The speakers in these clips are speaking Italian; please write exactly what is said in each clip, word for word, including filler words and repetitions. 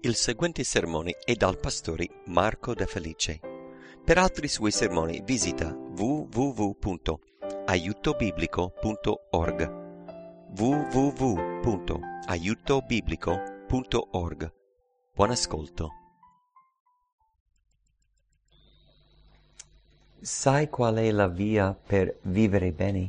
Il seguente sermone è dal pastore Marco De Felice. Per altri suoi sermoni visita w w w punto aiuto biblico punto org w w w punto aiuto biblico punto org. Buon ascolto. Sai qual è la via per vivere bene?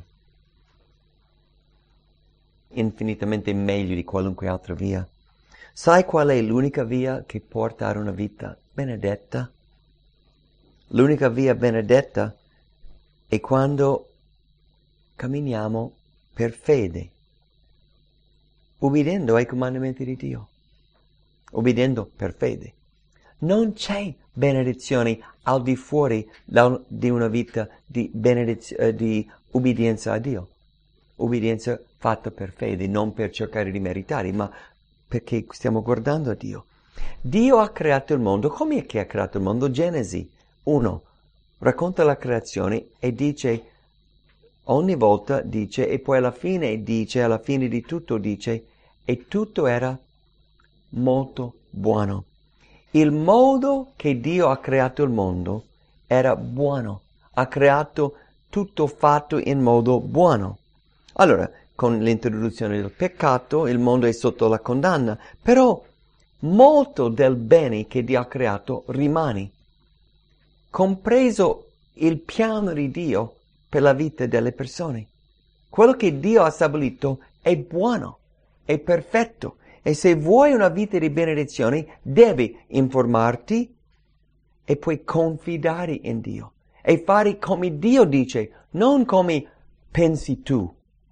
Infinitamente meglio di qualunque altra via. Sai qual è l'unica via che porta ad una vita benedetta? L'unica via benedetta è quando camminiamo per fede, ubbidendo ai comandamenti di Dio, ubbidendo per fede. Non c'è benedizione al di fuori da, di una vita di, benediz- eh, di ubbidienza a Dio, ubbidienza fatta per fede, non per cercare di meritare, ma perché stiamo guardando a Dio. Dio ha creato il mondo. Come è che ha creato il mondo? Genesi uno racconta la creazione e dice, ogni volta dice, e poi alla fine dice, alla fine di tutto dice, e tutto era molto buono. Il modo che Dio ha creato il mondo era buono. Ha creato tutto fatto in modo buono. Allora, con l'introduzione del peccato, il mondo è sotto la condanna, però molto del bene che Dio ha creato rimane, compreso il piano di Dio per la vita delle persone. Quello che Dio ha stabilito è buono, è perfetto, e se vuoi una vita di benedizione, devi informarti e poi confidare in Dio e fare come Dio dice, non come pensi tu.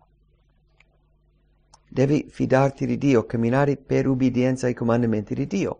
Devi fidarti di Dio, camminare per ubbidienza ai comandamenti di Dio.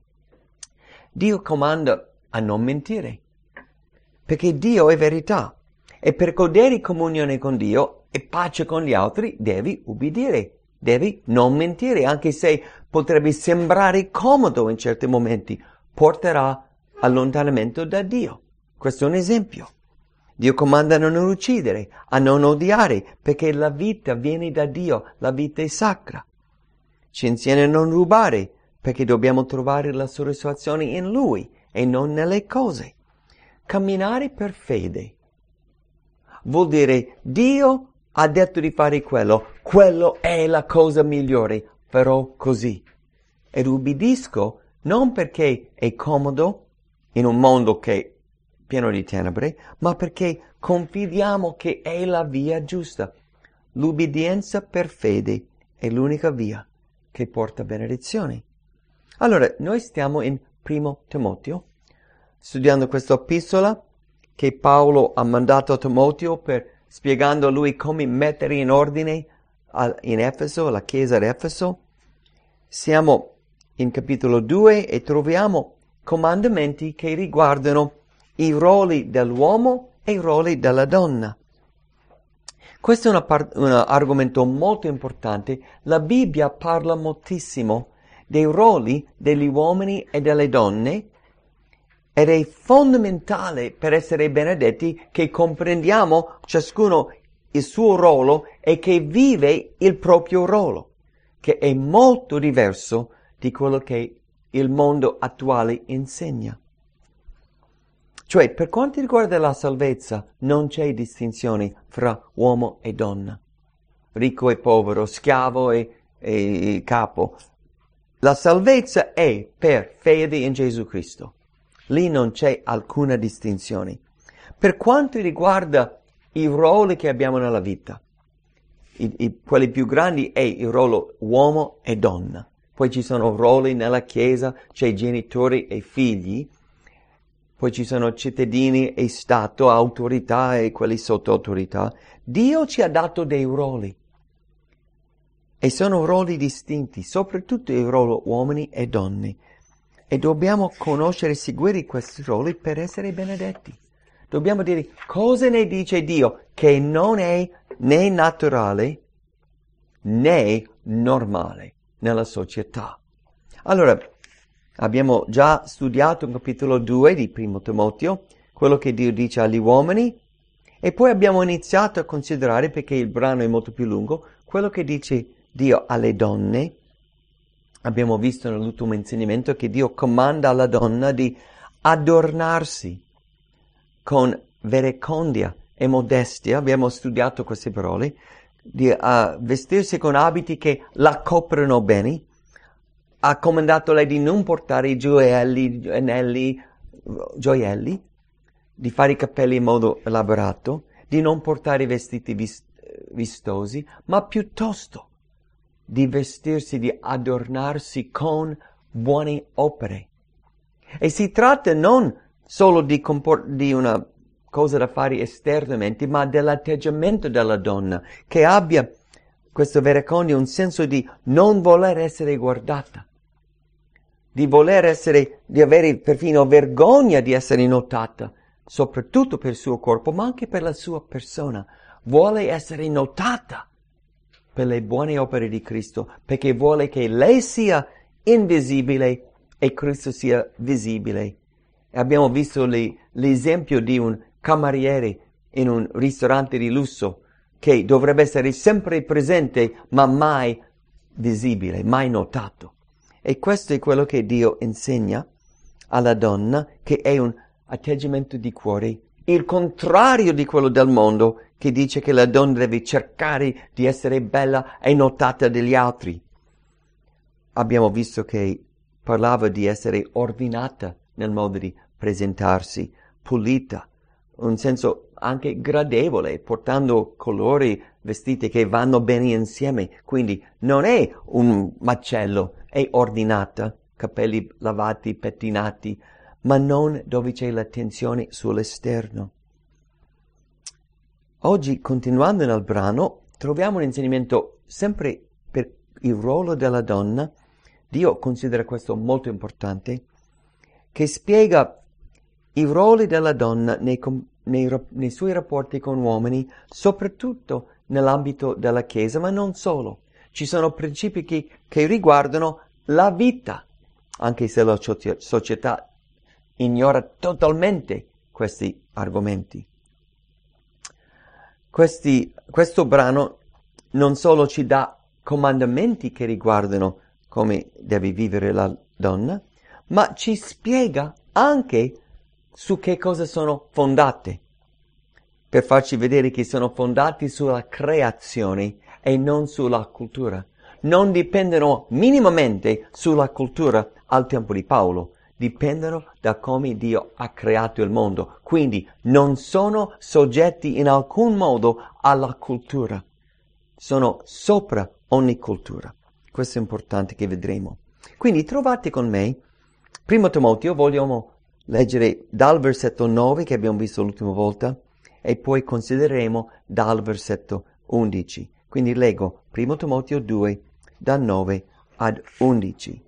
Dio comanda a non mentire, perché Dio è verità. E per godere comunione con Dio e pace con gli altri, devi ubbidire, devi non mentire, anche se potrebbe sembrare comodo in certi momenti, porterà allontanamento da Dio. Questo è un esempio. Dio comanda a non uccidere, a non odiare, perché la vita viene da Dio, la vita è sacra. Ci insegna a non rubare, perché dobbiamo trovare la soddisfazione in Lui e non nelle cose. Camminare per fede vuol dire Dio ha detto di fare quello, quello è la cosa migliore, farò così. Ed ubbidisco non perché è comodo in un mondo che pieno di tenebre, ma perché confidiamo che è la via giusta. L'ubbidienza per fede è l'unica via che porta benedizione. Allora, noi stiamo in Primo Timoteo, studiando questa epistola che Paolo ha mandato a Timoteo per spiegando a lui come mettere in ordine a, in Efeso, la chiesa di Efeso. Siamo in capitolo due e troviamo comandamenti che riguardano i ruoli dell'uomo e i ruoli della donna. Questo è una part- un argomento molto importante. La Bibbia parla moltissimo dei ruoli degli uomini e delle donne ed è fondamentale per essere benedetti che comprendiamo ciascuno il suo ruolo e che vive il proprio ruolo, che è molto diverso di quello che il mondo attuale insegna. Cioè, per quanto riguarda la salvezza, non c'è distinzione fra uomo e donna, ricco e povero, schiavo e, e capo. La salvezza è per fede in Gesù Cristo. Lì non c'è alcuna distinzione. Per quanto riguarda i ruoli che abbiamo nella vita, i, i, quelli più grandi è il ruolo uomo e donna. Poi ci sono ruoli nella Chiesa, c'è genitori e figli. Poi ci sono cittadini e Stato, autorità e quelli sotto autorità. Dio ci ha dato dei ruoli. E sono ruoli distinti, soprattutto il ruolo uomini e donne. E dobbiamo conoscere e seguire questi ruoli per essere benedetti. Dobbiamo dire cosa ne dice Dio, che non è né naturale né normale nella società. Allora, abbiamo già studiato in capitolo due di Primo Timoteo, quello che Dio dice agli uomini, e poi abbiamo iniziato a considerare, perché il brano è molto più lungo, quello che dice Dio alle donne, abbiamo visto nell'ultimo insegnamento che Dio comanda alla donna di adornarsi con verecondia e modestia, abbiamo studiato queste parole, di uh, vestirsi con abiti che la coprono bene. Ha comandato lei di non portare gioielli, anelli, gioielli, di fare i capelli in modo elaborato, di non portare vestiti vis- vistosi, ma piuttosto di vestirsi, di adornarsi con buone opere. E si tratta non solo di, comport- di una cosa da fare esternamente, ma dell'atteggiamento della donna, che abbia questo verecondio, un senso di non voler essere guardata, di voler essere, di avere perfino vergogna di essere notata, soprattutto per il suo corpo, ma anche per la sua persona. Vuole essere notata per le buone opere di Cristo, perché vuole che lei sia invisibile e Cristo sia visibile. E abbiamo visto le, l'esempio di un cameriere in un ristorante di lusso che dovrebbe essere sempre presente, ma mai visibile, mai notato. E questo è quello che Dio insegna alla donna, che è un atteggiamento di cuore, il contrario di quello del mondo, che dice che la donna deve cercare di essere bella e notata dagli altri. Abbiamo visto che parlava di essere ordinata nel modo di presentarsi, pulita, un senso anche gradevole, portando colori, vestiti che vanno bene insieme. Quindi non è un macello, è ordinata, capelli lavati, pettinati, ma non dove c'è l'attenzione sull'esterno. Oggi, continuando nel brano, troviamo un insegnamento sempre per il ruolo della donna. Dio considera questo molto importante, che spiega i ruoli della donna nei, nei, nei suoi rapporti con uomini, soprattutto nell'ambito della Chiesa, ma non solo. Ci sono principi che, che riguardano la vita, anche se la società ignora totalmente questi argomenti. Questi, questo brano non solo ci dà comandamenti che riguardano come deve vivere la donna, ma ci spiega anche su che cosa sono fondate, per farci vedere che sono fondati sulla creazione e non sulla cultura. Non dipendono minimamente sulla cultura al tempo di Paolo, dipendono da come Dio ha creato il mondo, quindi non sono soggetti in alcun modo alla cultura, sono sopra ogni cultura. Questo è importante che vedremo. Quindi trovate con me Primo Timoteo, vogliamo leggere dal versetto nove che abbiamo visto l'ultima volta e poi considereremo dal versetto undici. Quindi leggo Primo Timoteo due, da nove ad undici.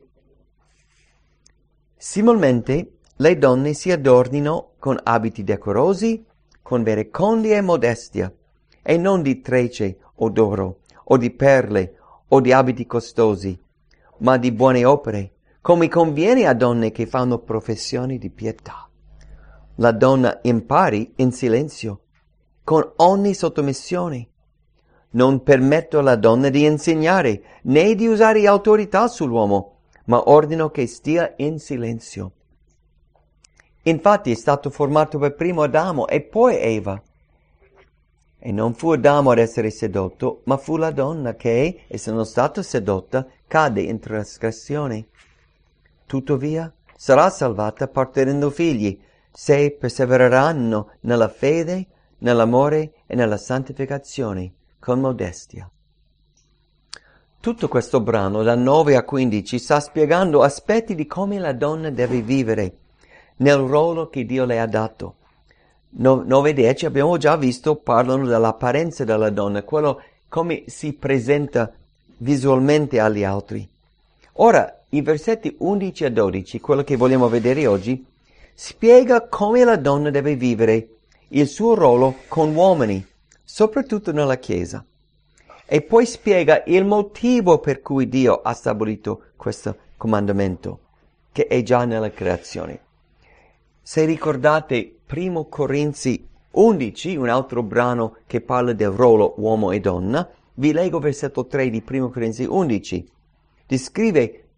Similmente le donne si adornino con abiti decorosi, con verecondia e modestia, e non di trecce o d'oro, o di perle, o di abiti costosi, ma di buone opere, come conviene a donne che fanno professioni di pietà. La donna impari in silenzio, con ogni sottomissione. Non permetto alla donna di insegnare, né di usare autorità sull'uomo, ma ordino che stia in silenzio. Infatti è stato formato per primo Adamo e poi Eva. E non fu Adamo ad essere sedotto, ma fu la donna che, essendo stata sedotta, cade in trasgressione. Tuttavia sarà salvata partorendo figli, se persevereranno nella fede, nell'amore e nella santificazione, con modestia. Tutto questo brano, da nove a quindici, sta spiegando aspetti di come la donna deve vivere nel ruolo che Dio le ha dato. nove e dieci abbiamo già visto, parlano dell'apparenza della donna, quello come si presenta visualmente agli altri. Ora, i versetti undici a dodici, quello che vogliamo vedere oggi, spiega come la donna deve vivere il suo ruolo con uomini, soprattutto nella Chiesa. E poi spiega il motivo per cui Dio ha stabilito questo comandamento, che è già nella creazione. Se ricordate Primo Corinzi undici, un altro brano che parla del ruolo uomo e donna, vi leggo versetto tre di Primo Corinzi undici. Descrive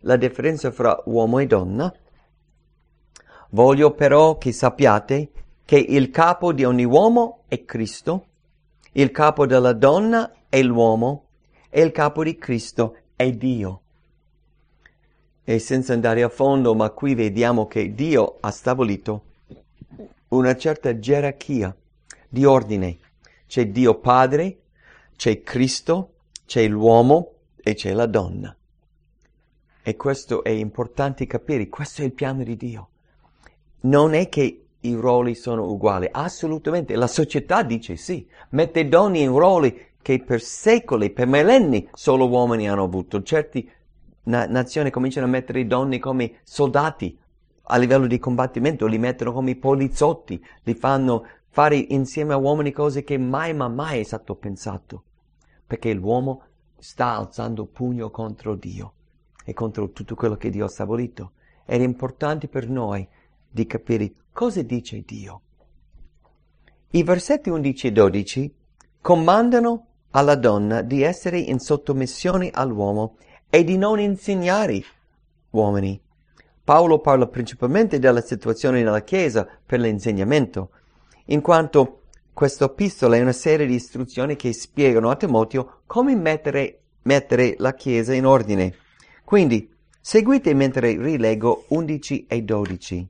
la differenza fra uomo e donna. Voglio però che sappiate che il capo di ogni uomo è Cristo, il capo della donna è l'uomo e il capo di Cristo è Dio. E senza andare a fondo, ma qui vediamo che Dio ha stabilito una certa gerarchia di ordine. C'è Dio Padre, c'è Cristo, c'è l'uomo e c'è la donna. E questo è importante capire, questo è il piano di Dio. Non è che i ruoli sono uguali, assolutamente. La società dice sì, mette donne in ruoli che per secoli, per millenni, solo uomini hanno avuto. Certe na- nazioni cominciano a mettere donne come soldati a livello di combattimento, li mettono come poliziotti, li fanno fare insieme a uomini cose che mai ma mai è stato pensato. Perché l'uomo sta alzando pugno contro Dio e contro tutto quello che Dio ha stabilito. Ed è importante per noi di capire cosa dice Dio. I versetti undici e dodici comandano alla donna di essere in sottomissione all'uomo e di non insegnare uomini. Paolo parla principalmente della situazione nella Chiesa per l'insegnamento, in quanto questa epistola è una serie di istruzioni che spiegano a Timoteo come mettere, mettere la Chiesa in ordine. Quindi, seguite mentre rileggo undici e dodici.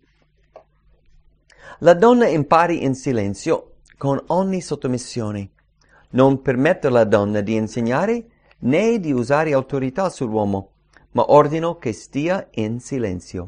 La donna impari in silenzio con ogni sottomissione. Non permetta alla donna di insegnare né di usare autorità sull'uomo, ma ordino che stia in silenzio.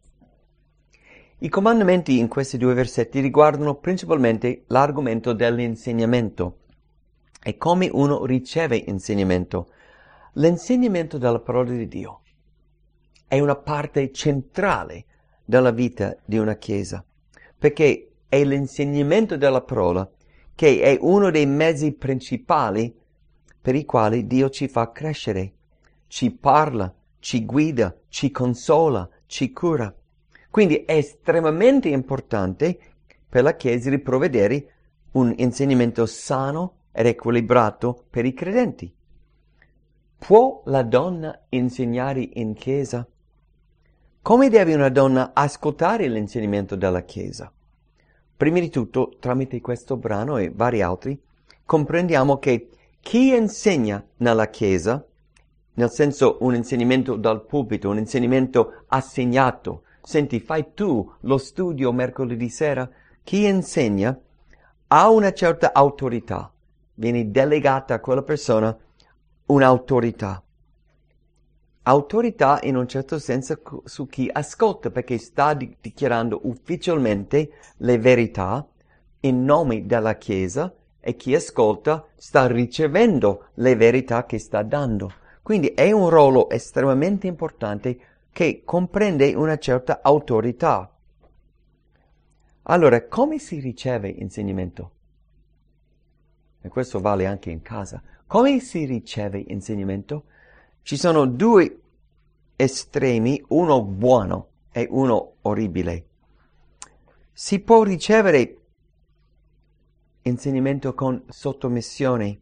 I comandamenti in questi due versetti riguardano principalmente l'argomento dell'insegnamento e come uno riceve insegnamento. L'insegnamento della parola di Dio è una parte centrale della vita di una Chiesa, perché è l'insegnamento della parola che è uno dei mezzi principali per i quali Dio ci fa crescere, ci parla, ci guida, ci consola, ci cura. Quindi è estremamente importante per la Chiesa di provvedere un insegnamento sano ed equilibrato per i credenti. Può la donna insegnare in Chiesa? Come deve una donna ascoltare l'insegnamento della Chiesa? Prima di tutto, tramite questo brano e vari altri, comprendiamo che chi insegna nella Chiesa, nel senso un insegnamento dal pulpito, un insegnamento assegnato, senti, fai tu lo studio mercoledì sera, chi insegna ha una certa autorità, viene delegata a quella persona un'autorità. Autorità in un certo senso su chi ascolta, perché sta di- dichiarando ufficialmente le verità in nome della Chiesa e chi ascolta sta ricevendo le verità che sta dando. Quindi è un ruolo estremamente importante che comprende una certa autorità. Allora, come si riceve insegnamento? E questo vale anche in casa. Come si riceve insegnamento? Ci sono due estremi, uno buono e uno orribile. Si può ricevere insegnamento con sottomissione.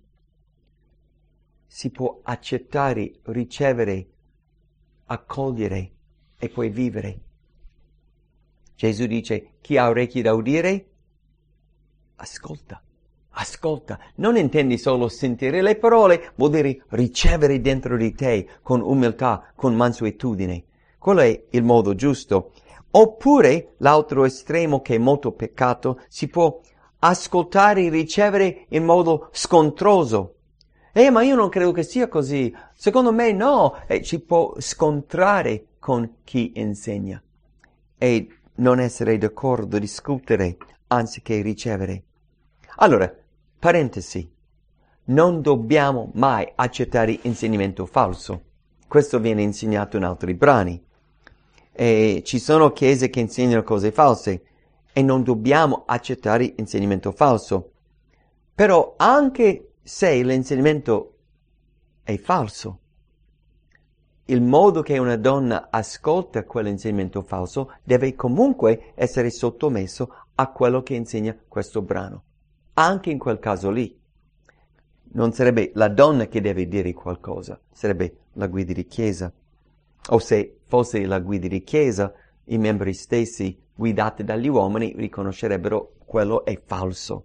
Si può accettare, ricevere, accogliere e poi vivere. Gesù dice, chi ha orecchi da udire, ascolta. Ascolta, non intendi solo sentire le parole, vuol dire ricevere dentro di te con umiltà, con mansuetudine. Quello è il modo giusto. Oppure l'altro estremo, che è molto peccato, si può ascoltare e ricevere in modo scontroso. Eh, ma io non credo che sia così. Secondo me no. E ci può scontrare con chi insegna. E non essere d'accordo, discutere, anziché ricevere. Allora, parentesi, non dobbiamo mai accettare insegnamento falso. Questo viene insegnato in altri brani. E ci sono chiese che insegnano cose false e non dobbiamo accettare insegnamento falso. Però anche se l'insegnamento è falso, il modo che una donna ascolta quell'insegnamento falso deve comunque essere sottomesso a quello che insegna questo brano. Anche in quel caso lì, non sarebbe la donna che deve dire qualcosa, sarebbe la guida di chiesa. o se fosse la guida di chiesa, i membri stessi guidati dagli uomini riconoscerebbero quello è falso.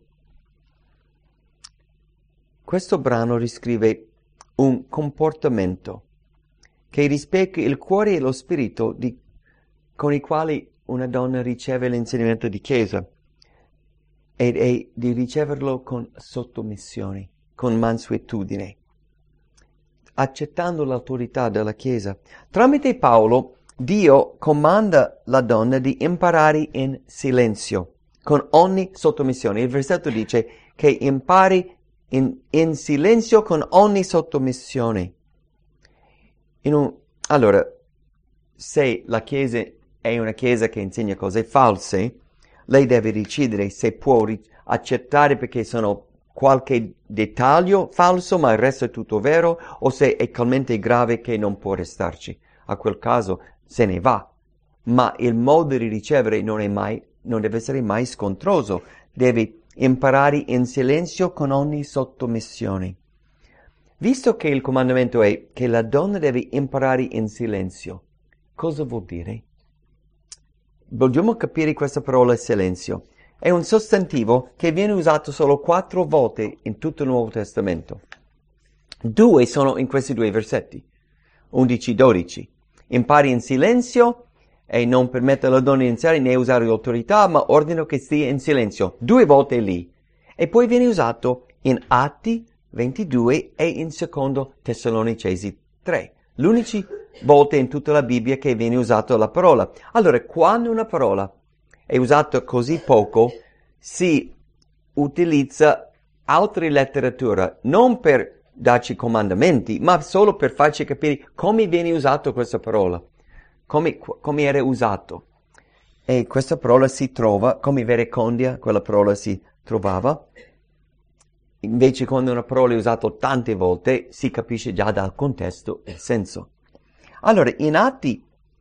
Questo brano riscrive un comportamento che rispecchia il cuore e lo spirito di, con i quali una donna riceve l'insegnamento di chiesa, ed è di riceverlo con sottomissione, con mansuetudine, accettando l'autorità della chiesa. Tramite Paolo, Dio comanda la donna di imparare in silenzio, con ogni sottomissione. Il versetto dice che impari in, in silenzio con ogni sottomissione. In un, allora, se la chiesa è una chiesa che insegna cose false, lei deve decidere se può accettare perché sono qualche dettaglio falso ma il resto è tutto vero, o se è talmente grave che non può restarci. A quel caso se ne va. Ma il modo di ricevere non è mai, non deve essere mai scontroso. Deve imparare in silenzio con ogni sottomissione. Visto che il comandamento è che la donna deve imparare in silenzio, cosa vuol dire? Vogliamo capire questa parola silenzio. È un sostantivo che viene usato solo quattro volte in tutto il Nuovo Testamento. Due sono in questi due versetti, undici dodici. Impari in silenzio e non permette alla donna di iniziare né usare l'autorità, ma ordino che stia in silenzio. Due volte lì. E poi viene usato in Atti ventidue e in secondo Tessalonicesi tre. L'unica volta in tutta la Bibbia che viene usata la parola. Allora, quando una parola è usata così poco, si utilizza altre letteratura, non per darci comandamenti, ma solo per farci capire come viene usata questa parola, come, come era usato. E questa parola si trova, come verecondia, quella parola si trovava. Invece quando una parola è usata tante volte, si capisce già dal contesto il senso. Allora, in Atti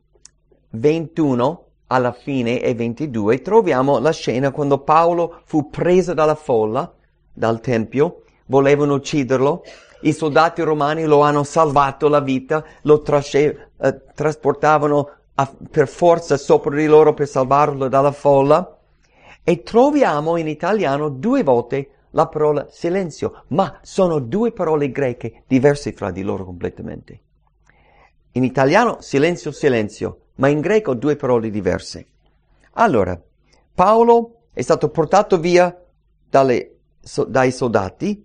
ventuno, alla fine, e ventidue, troviamo la scena quando Paolo fu preso dalla folla, dal Tempio, volevano ucciderlo, i soldati romani lo hanno salvato la vita, lo trasce- eh, trasportavano a, per forza sopra di loro per salvarlo dalla folla, e troviamo in italiano due volte la parola silenzio, ma sono due parole greche diverse fra di loro completamente. In italiano silenzio, silenzio, ma in greco due parole diverse. Allora, Paolo è stato portato via dalle, so, dai soldati,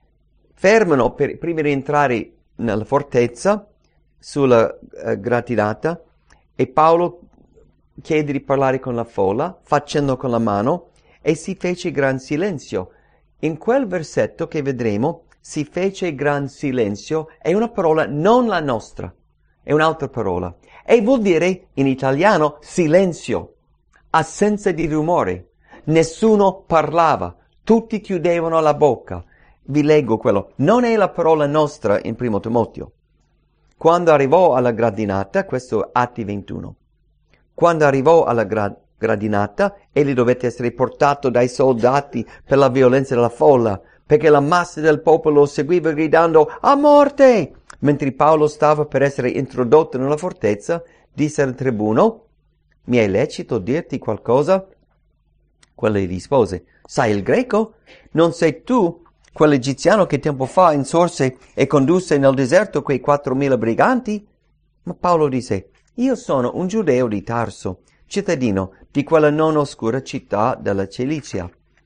fermano per, prima di entrare nella fortezza, sulla uh, gratinata, e Paolo chiede di parlare con la folla, facendo con la mano, e si fece gran silenzio. In quel versetto che vedremo, si fece gran silenzio, è una parola non la nostra, è un'altra parola. E vuol dire, in italiano, silenzio, assenza di rumore. Nessuno parlava, tutti chiudevano la bocca. Vi leggo quello. Non è la parola nostra in primo Timoteo. Quando arrivò alla gradinata, questo Atti ventuno, quando arrivò alla gra- gradinata, egli dovette essere portato dai soldati per la violenza della folla, perché la massa del popolo lo seguiva gridando «A morte!». Mentre Paolo stava per essere introdotto nella fortezza, disse al tribuno «Mi è lecito dirti qualcosa?» Quello gli rispose «Sai il greco? Non sei tu quell'egiziano che tempo fa insorse e condusse nel deserto quei quattromila briganti?» Ma Paolo disse «Io sono un giudeo di Tarso, cittadino di quella non oscura città della Cilicia.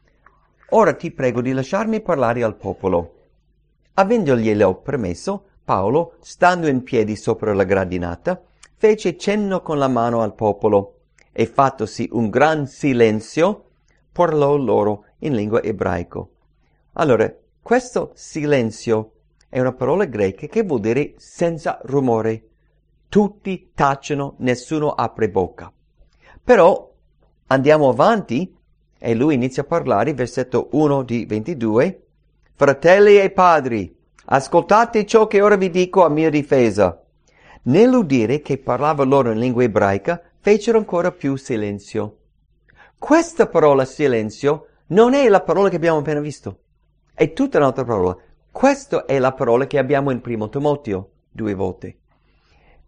Ora ti prego di lasciarmi parlare al popolo». Avendoglielo permesso, Paolo, stando in piedi sopra la gradinata, fece cenno con la mano al popolo e fattosi un gran silenzio, parlò loro in lingua ebraico. Allora, questo silenzio è una parola greca che vuol dire senza rumore. Tutti tacciono, nessuno apre bocca. Però andiamo avanti e lui inizia a parlare, versetto uno di ventidue. Fratelli e padri, ascoltate ciò che ora vi dico a mia difesa. Nell'udire che parlava loro in lingua ebraica, fecero ancora più silenzio. Questa parola silenzio non è la parola che abbiamo appena visto. È tutta un'altra parola. Questa è la parola che abbiamo in primo Timoteo, due volte.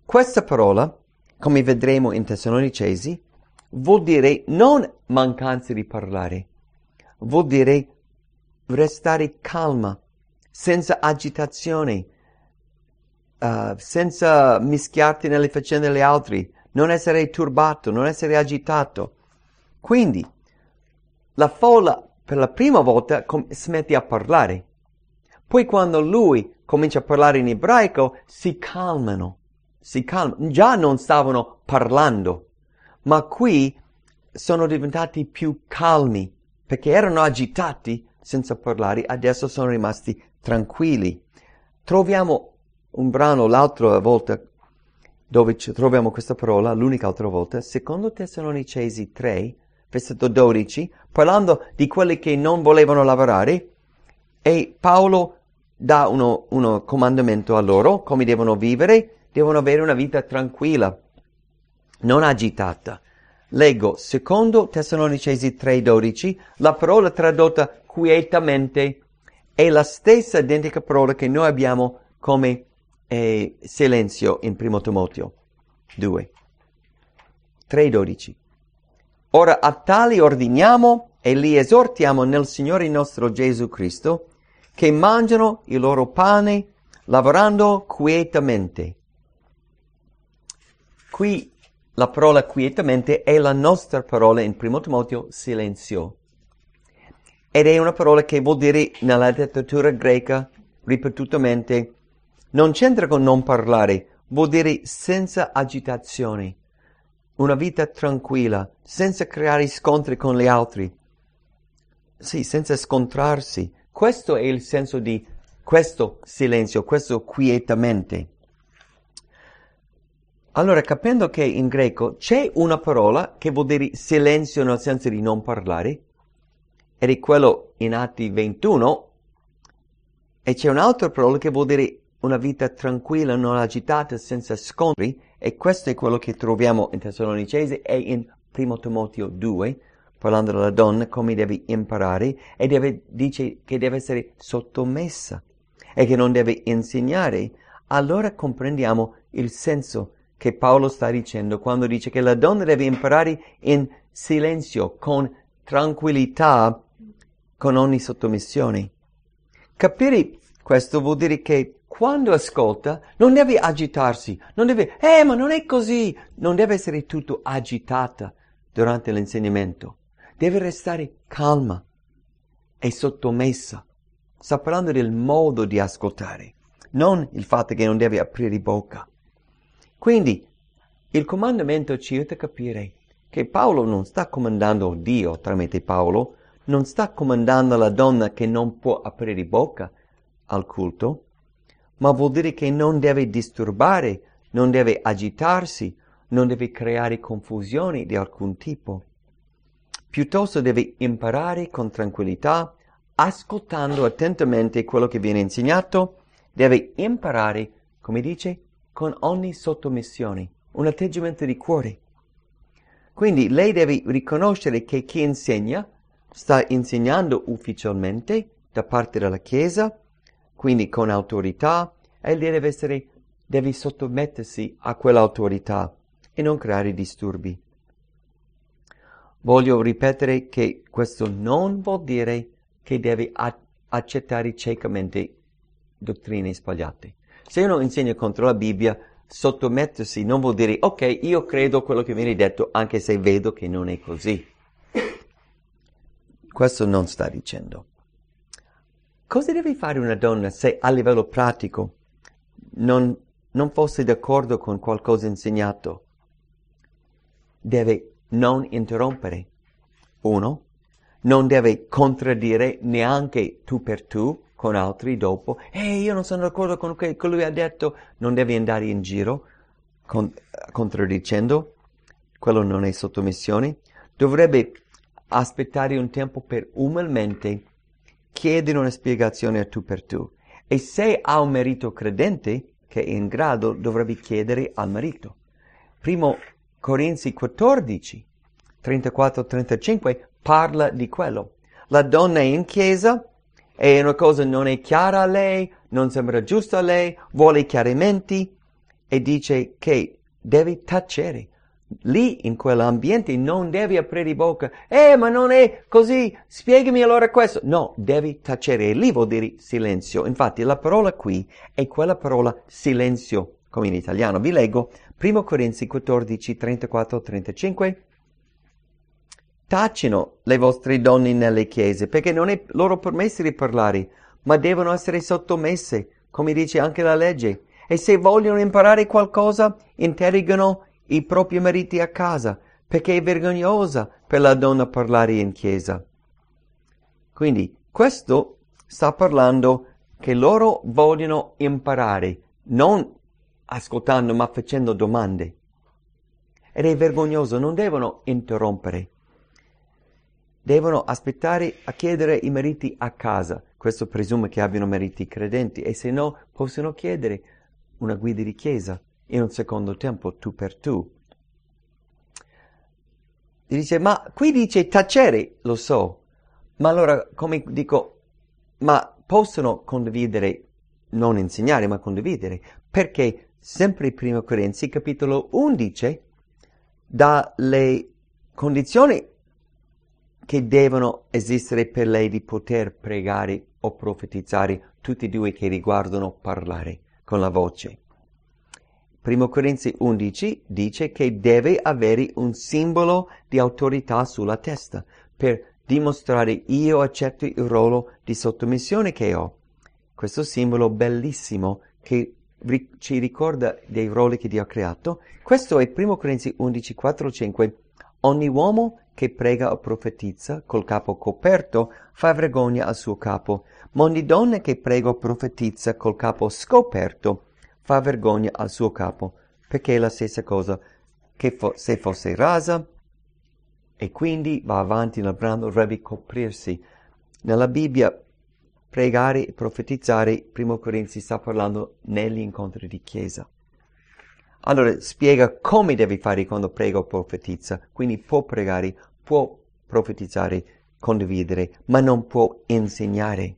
Questa parola, come vedremo in Tessalonicesi, vuol dire non mancanza di parlare, vuol dire restare calma, senza agitazione, uh, senza mischiarti nelle faccende degli altri, non essere turbato, non essere agitato. Quindi la folla per la prima volta com- smette a parlare. Poi quando lui comincia a parlare in ebraico si calmano, si calmano. Già non stavano parlando, ma qui sono diventati più calmi, perché erano agitati senza parlare, adesso sono rimasti tranquilli. Troviamo un brano l'altra volta dove troviamo questa parola, l'unica altra volta, secondo Tessalonicesi tre, versetto dodici, parlando di quelli che non volevano lavorare, e Paolo dà uno, uno comandamento a loro, come devono vivere, devono avere una vita tranquilla, non agitata. Leggo, secondo Tessalonicesi tre dodici, la parola tradotta quietamente è la stessa identica parola che noi abbiamo come eh, silenzio in primo Timoteo due. tre dodici. Ora a tali ordiniamo e li esortiamo nel Signore nostro Gesù Cristo, che mangiano il loro pane lavorando quietamente. Qui la parola quietamente è la nostra parola in primo Timoteo silenzio. Ed è una parola che vuol dire nella letteratura greca ripetutamente, non c'entra con non parlare, vuol dire senza agitazione, una vita tranquilla, senza creare scontri con gli altri. Sì, senza scontrarsi. Questo è il senso di questo silenzio, questo quietamente. Allora, capendo che in greco c'è una parola che vuol dire silenzio nel senso di non parlare, ed è quello in Atti ventuno, e c'è un'altra parola che vuol dire una vita tranquilla, non agitata, senza scontri, e questo è quello che troviamo in Tessalonicesi e in primo Timoteo due, parlando della donna, come deve imparare, e deve, dice che deve essere sottomessa e che non deve insegnare. Allora comprendiamo il senso che Paolo sta dicendo quando dice che la donna deve imparare in silenzio, con tranquillità, con ogni sottomissione. Capire questo vuol dire che quando ascolta non deve agitarsi, non deve, eh ma non è così, non deve essere tutto agitata durante l'insegnamento. Deve restare calma e sottomessa. Sta parlando del modo di ascoltare, non il fatto che non deve aprire bocca. Quindi il comandamento ci aiuta a capire che Paolo non sta comandando Dio tramite Paolo, non sta comandando la donna che non può aprire bocca al culto, ma vuol dire che non deve disturbare, non deve agitarsi, non deve creare confusioni di alcun tipo. Piuttosto deve imparare con tranquillità, ascoltando attentamente quello che viene insegnato, deve imparare, come dice, con ogni sottomissione, un atteggiamento di cuore. Quindi lei deve riconoscere che chi insegna sta insegnando ufficialmente da parte della Chiesa, quindi con autorità, e lei deve essere, deve sottomettersi a quell'autorità e non creare disturbi. Voglio ripetere che questo non vuol dire che deve a- accettare ciecamente dottrine sbagliate. Se uno insegna contro la Bibbia, sottomettersi non vuol dire ok, io credo quello che viene detto anche se vedo che non è così. Questo non sta dicendo. Cosa deve fare una donna se a livello pratico non, non fosse d'accordo con qualcosa insegnato? Deve non interrompere. Uno, non deve contraddire neanche tu per tu con altri dopo. Ehi, io non sono d'accordo con quello che lui ha detto. Non devi andare in giro con, contraddicendo. Quello non è sottomissione. Dovrebbe aspettare un tempo per umilmente chiedere una spiegazione a tu per tu. E se ha un marito credente che è in grado, dovrebbe chiedere al marito. Primo Corinzi quattordici, trentaquattro trentacinque parla di quello. La donna è in chiesa e una cosa non è chiara a lei, non sembra giusta a lei, vuole chiarimenti, e dice che devi tacere. Lì, in quell'ambiente, non devi aprire bocca. Eh, ma non è così, spiegami allora questo. No, devi tacere. E lì vuol dire silenzio. Infatti, la parola qui è quella parola silenzio, come in italiano. Vi leggo primo Corinzi quattordici, trentaquattro trentacinque. Tacino le vostre donne nelle chiese, perché non è loro permesso di parlare, ma devono essere sottomesse, come dice anche la legge. E se vogliono imparare qualcosa, interrogano i propri mariti a casa, perché è vergognosa per la donna parlare in chiesa. Quindi questo sta parlando che loro vogliono imparare, non ascoltando ma facendo domande. Ed è vergognoso, non devono interrompere. Devono aspettare a chiedere i mariti a casa. Questo presume che abbiano mariti credenti e se no possono chiedere una guida di chiesa. In un secondo tempo, tu per tu. Dice, ma qui dice tacere, lo so, ma allora, come dico, ma possono condividere, non insegnare, ma condividere, perché sempre primo Corinzi, capitolo undici, dà le condizioni che devono esistere per lei di poter pregare o profetizzare, tutti e due che riguardano parlare con la voce. Primo Corinzi undici dice che deve avere un simbolo di autorità sulla testa per dimostrare io accetto il ruolo di sottomissione che ho. Questo simbolo bellissimo che ri- ci ricorda dei ruoli che Dio ha creato. Questo è primo Corinzi undici, quattro, cinque. Ogni uomo che prega o profetizza col capo coperto fa vergogna al suo capo, ma ogni donna che prega o profetizza col capo scoperto fa vergogna al suo capo, perché è la stessa cosa che fo- se fosse rasa e quindi va avanti nel brano dovrebbe coprirsi. Nella Bibbia pregare e profetizzare, primo Corinzi sta parlando negli incontri di chiesa. Allora spiega come devi fare quando prega o profetizza, quindi può pregare, può profetizzare, condividere, ma non può insegnare.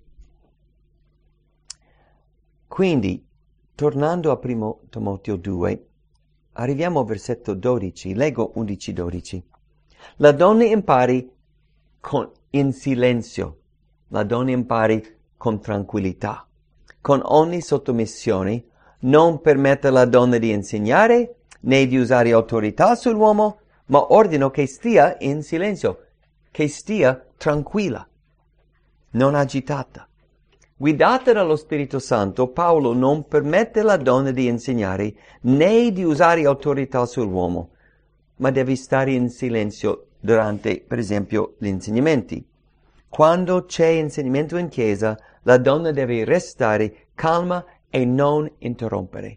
Quindi tornando a primo Timoteo due, arriviamo al versetto dodici, leggo undici dodici. La donna impari con, in silenzio, la donna impari con tranquillità, con ogni sottomissione, non permette alla donna di insegnare né di usare autorità sull'uomo, ma ordino che stia in silenzio, che stia tranquilla, non agitata. Guidata dallo Spirito Santo, Paolo non permette alla donna di insegnare né di usare autorità sull'uomo, ma deve stare in silenzio durante, per esempio, gli insegnamenti. Quando c'è insegnamento in chiesa, la donna deve restare calma e non interrompere.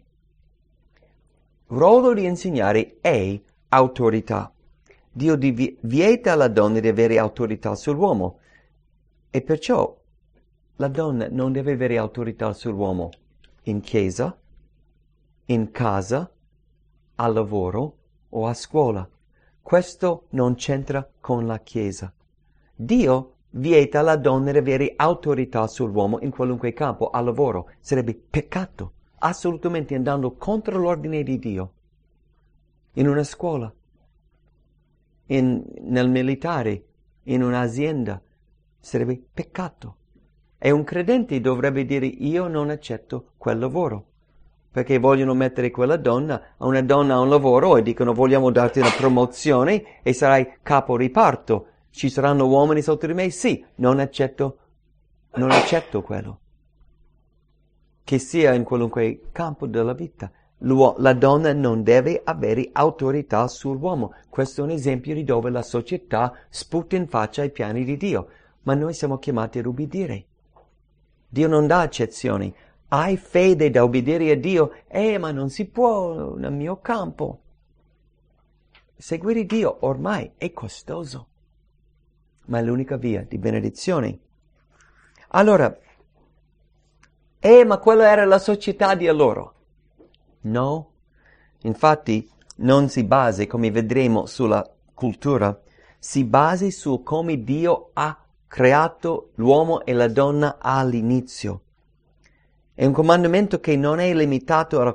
Ruolo di insegnare è autorità. Dio div- vieta alla donna di avere autorità sull'uomo e perciò la donna non deve avere autorità sull'uomo in chiesa, in casa, al lavoro o a scuola. Questo non c'entra con la chiesa. Dio vieta alla donna di avere autorità sull'uomo in qualunque campo, al lavoro. Sarebbe peccato, assolutamente andando contro l'ordine di Dio. In una scuola, in, nel militare, in un'azienda, sarebbe peccato. E un credente dovrebbe dire io non accetto quel lavoro, perché vogliono mettere quella donna, a una donna a un lavoro e dicono vogliamo darti una promozione e sarai capo riparto. Ci saranno uomini sotto di me? Sì, non accetto, non accetto quello. Che sia in qualunque campo della vita. L'uo- la donna non deve avere autorità sull'uomo. Questo è un esempio di dove la società sputa in faccia ai piani di Dio. Ma noi siamo chiamati ad ubbidire. Dio non dà eccezioni. Hai fede da obbedire a Dio? Eh, ma non si può nel mio campo. Seguire Dio ormai è costoso, ma è l'unica via di benedizione. Allora, eh, ma quella era la società di allora. No, infatti non si basa, come vedremo, sulla cultura, si basa su come Dio ha creato l'uomo e la donna all'inizio. È un comandamento che non è limitato ad alcuna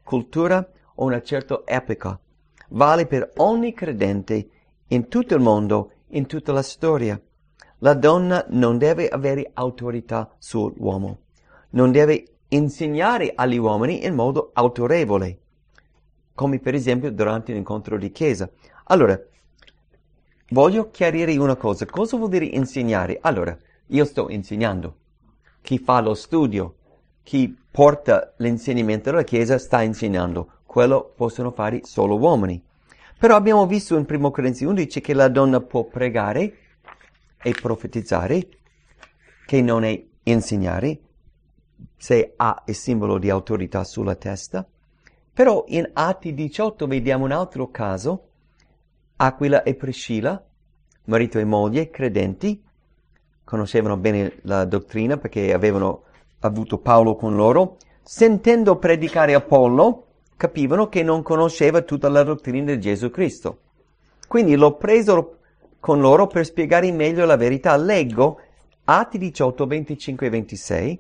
cultura o una certa epoca. Vale per ogni credente in tutto il mondo, in tutta la storia. La donna non deve avere autorità sull'uomo. Non deve insegnare agli uomini in modo autorevole, come per esempio durante un incontro di chiesa. Allora, voglio chiarire una cosa. Cosa vuol dire insegnare? Allora, io sto insegnando. Chi fa lo studio, chi porta l'insegnamento della chiesa sta insegnando. Quello possono fare solo uomini. Però abbiamo visto in primo Corinzi undici che la donna può pregare e profetizzare, che non è insegnare, se ha il simbolo di autorità sulla testa. Però in Atti diciotto vediamo un altro caso. Aquila e Priscilla, marito e moglie, credenti, conoscevano bene la dottrina perché avevano avuto Paolo con loro. Sentendo predicare Apollo, capivano che non conosceva tutta la dottrina di Gesù Cristo. Quindi lo presero con loro per spiegare meglio la verità. Leggo Atti diciotto, venticinque e ventisei.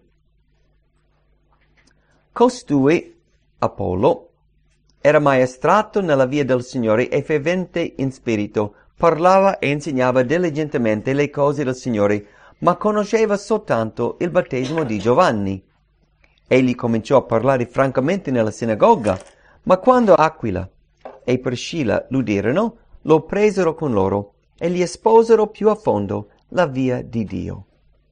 Costui, Apollo, era maestrato nella via del Signore e fervente in spirito, parlava e insegnava diligentemente le cose del Signore, ma conosceva soltanto il battesimo di Giovanni. Egli cominciò a parlare francamente nella sinagoga, ma quando Aquila e Priscilla l'udirono, lo presero con loro e gli esposero più a fondo la via di Dio.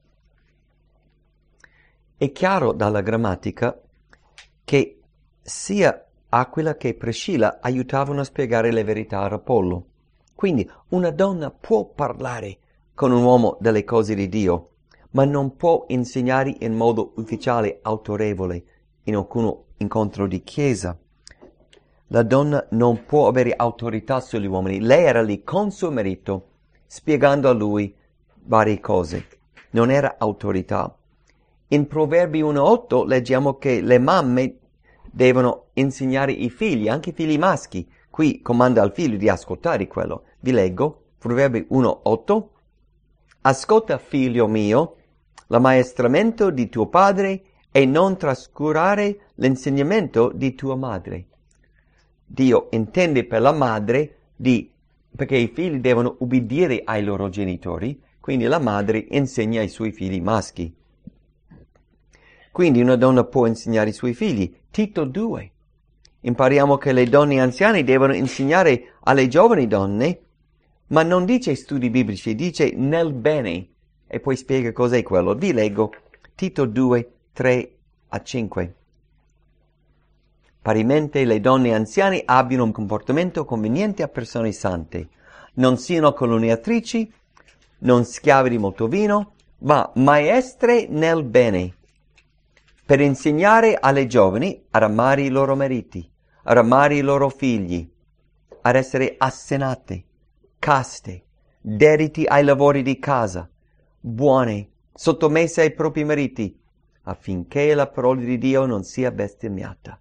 È chiaro dalla grammatica che sia Aquila che Priscilla aiutavano a spiegare le verità ad Apollo. Quindi una donna può parlare con un uomo delle cose di Dio, ma non può insegnare in modo ufficiale, autorevole, in alcun incontro di chiesa. La donna non può avere autorità sugli uomini. Lei era lì con suo marito, spiegando a lui varie cose. Non era autorità. In Proverbi uno otto leggiamo che le mamme devono insegnare i figli, anche i figli maschi. Qui comanda al figlio di ascoltare quello. Vi leggo, Proverbi uno otto. Ascolta, figlio mio, l'ammaestramento di tuo padre e non trascurare l'insegnamento di tua madre. Dio intende per la madre di, perché i figli devono ubbidire ai loro genitori, quindi la madre insegna ai suoi figli maschi. Quindi una donna può insegnare ai suoi figli. Tito due. Impariamo che le donne anziane devono insegnare alle giovani donne, ma non dice studi biblici, dice nel bene. E poi spiega cos'è quello. Vi leggo Tito due, tre a cinque. Parimente le donne anziane abbiano un comportamento conveniente a persone sante. Non siano calunniatrici, non schiave di molto vino, ma maestre nel bene, per insegnare alle giovani ad amare i loro mariti, ad amare i loro figli, ad essere assenate, caste, dediti ai lavori di casa, buone, sottomesse ai propri mariti, affinché la parola di Dio non sia bestemmiata.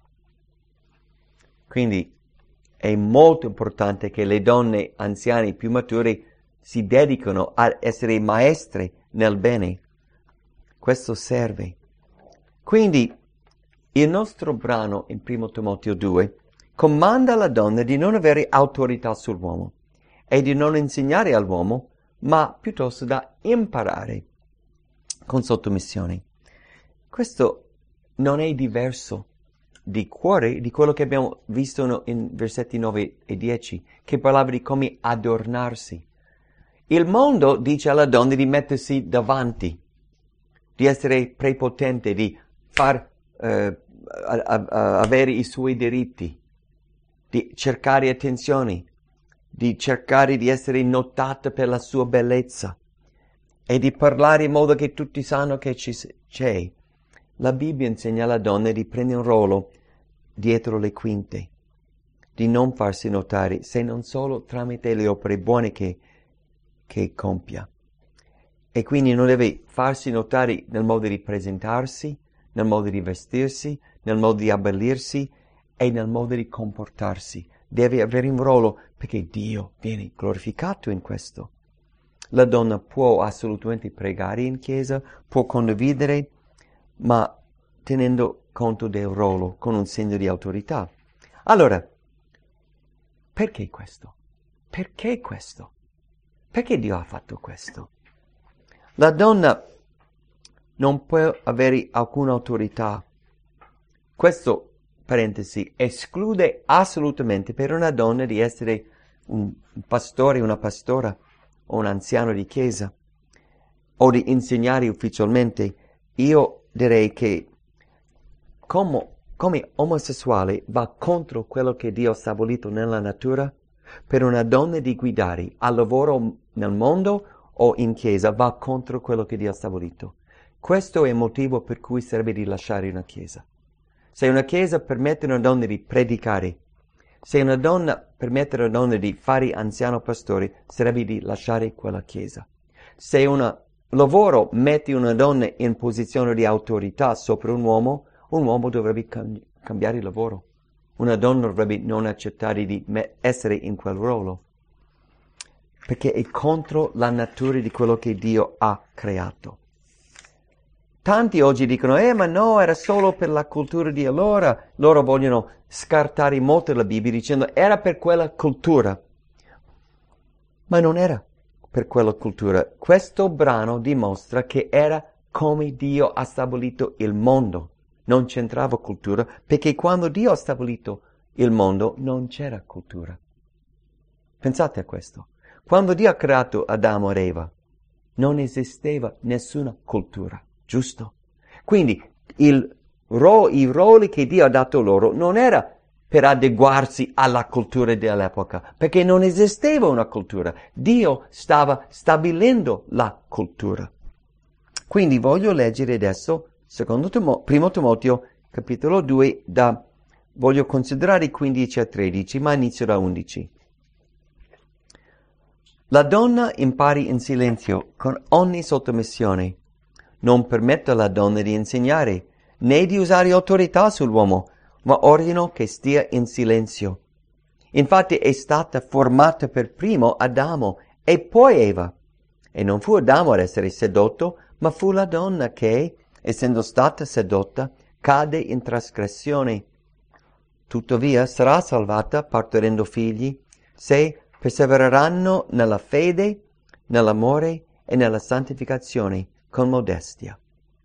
Quindi è molto importante che le donne anziane più mature si dedicano a essere maestre nel bene. Questo serve. Quindi il nostro brano in primo Timoteo due comanda la donna di non avere autorità sull'uomo e di non insegnare all'uomo, ma piuttosto da imparare con sottomissione. Questo non è diverso di cuore di quello che abbiamo visto in versetti nove e dieci, che parlava di come adornarsi. Il mondo dice alla donna di mettersi davanti, di essere prepotente, di far eh, a, a, a avere i suoi diritti, di cercare attenzioni, di cercare di essere notata per la sua bellezza e di parlare in modo che tutti sanno che ci, c'è. La Bibbia insegna alla donna di prendere un ruolo dietro le quinte, di non farsi notare se non solo tramite le opere buone che, che compia. E quindi non deve farsi notare nel modo di presentarsi, nel modo di vestirsi, nel modo di abbellirsi e nel modo di comportarsi. Deve avere un ruolo perché Dio viene glorificato in questo. La donna può assolutamente pregare in chiesa, può condividere, ma tenendo conto del ruolo, con un segno di autorità. Allora, perché questo? Perché questo? Perché Dio ha fatto questo? La donna non può avere alcuna autorità. Questo, parentesi, esclude assolutamente per una donna di essere un pastore, una pastora o un anziano di chiesa o di insegnare ufficialmente. Io direi che come, come omosessuale va contro quello che Dio ha stabilito nella natura. Per una donna di guidare al lavoro nel mondo o in chiesa va contro quello che Dio ha stabilito. Questo è il motivo per cui serve di lasciare una chiesa. Se una chiesa permette a una donna di predicare, se una donna permette a una donna di fare anziano pastore, serve di lasciare quella chiesa. Se un lavoro mette una donna in posizione di autorità sopra un uomo, un uomo dovrebbe cam- cambiare il lavoro. Una donna dovrebbe non accettare di me- essere in quel ruolo, perché è contro la natura di quello che Dio ha creato. Tanti oggi dicono, eh ma no, era solo per la cultura di allora. Loro vogliono scartare molto la Bibbia dicendo, era per quella cultura. Ma non era per quella cultura. Questo brano dimostra che era come Dio ha stabilito il mondo. Non c'entrava cultura, perché quando Dio ha stabilito il mondo non c'era cultura. Pensate a questo. Quando Dio ha creato Adamo ed Eva, non esisteva nessuna cultura, giusto? Quindi il ro- i ruoli che Dio ha dato loro non era per adeguarsi alla cultura dell'epoca, perché non esisteva una cultura. Dio stava stabilendo la cultura. Quindi voglio leggere adesso Secondo Timo- Primo Timoteo, capitolo due, da, voglio considerare quindici a tredici, ma inizio da undici. La donna impari in silenzio, con ogni sottomissione. Non permetta alla donna di insegnare, né di usare autorità sull'uomo, ma ordino che stia in silenzio. Infatti è stata formata per primo Adamo e poi Eva. E non fu Adamo ad essere sedotto, ma fu la donna che, essendo stata sedotta, cade in trasgressione. Tuttavia sarà salvata partorendo figli, se persevereranno nella fede, nell'amore e nella santificazione con modestia.